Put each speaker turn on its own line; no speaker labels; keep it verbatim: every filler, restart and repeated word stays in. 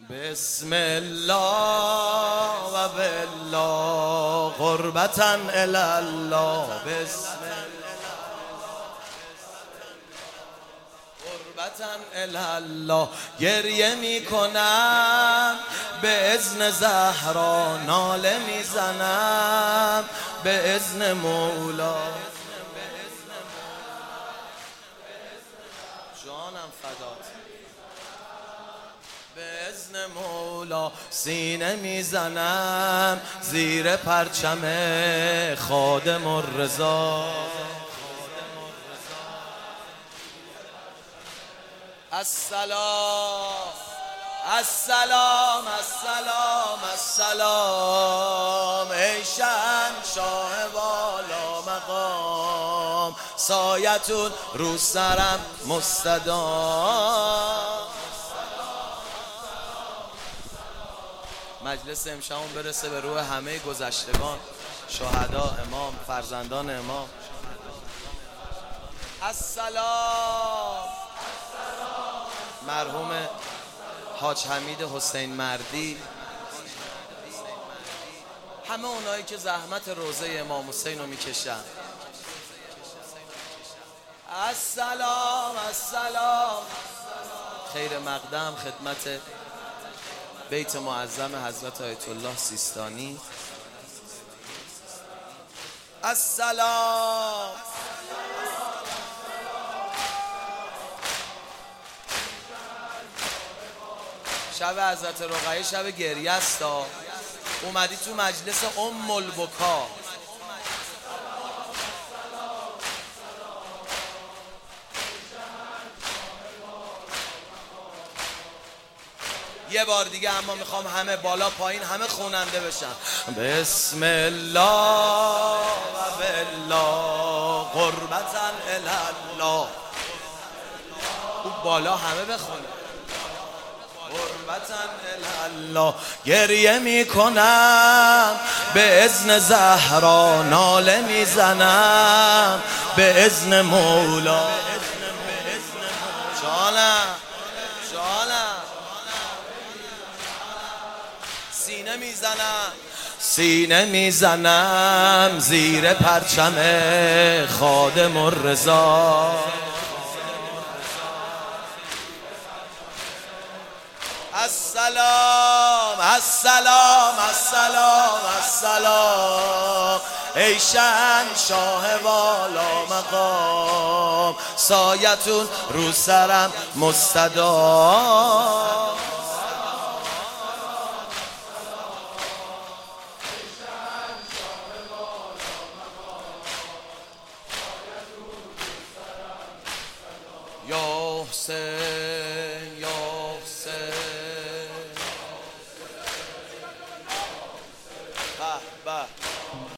بسم الله و بالله قربتا الی الله. بسم قربتا الی الله. گریه می کنم به اذن زهرا، ناله می زنم به اذن مولا. جانم فدات. به اذن مولا سینه میزنم زیر پرچم خادم الرضا. السلام السلام السلام السلام ای شهنشاه والا مقام، سایتون رو سرم مستدام. مجلس امشبمون برسه به روح همه گذشتگان، شهدا، امام، فرزندان امام. السلام مرحوم حاج حمید حسین مردی، همه اونایی که زحمت روضه امام حسین رو میکشن. السلام السلام. خیر مقدم خدمت بیت معظم حضرت آیت الله سیستانی. السلام شب حضرت رقیه شب گریه است. اومدی تو مجلس ام البکا. یه بار دیگه اما میخوام همه بالا پایین همه خوننده بشن. بسم الله و بالله قربتا الی الله. اون بالا همه بخونه قربتا الی الله. گریه میکنم به اذن زهرا، ناله میزنم به اذن مولا. جانم جانم سینه میزنم سینه میزنم زیر پرچم خادم الرضا. السلام السلام السلام السلام ای شهنشاه والا مقام، سایتون رو سرم مستدام. یا حسین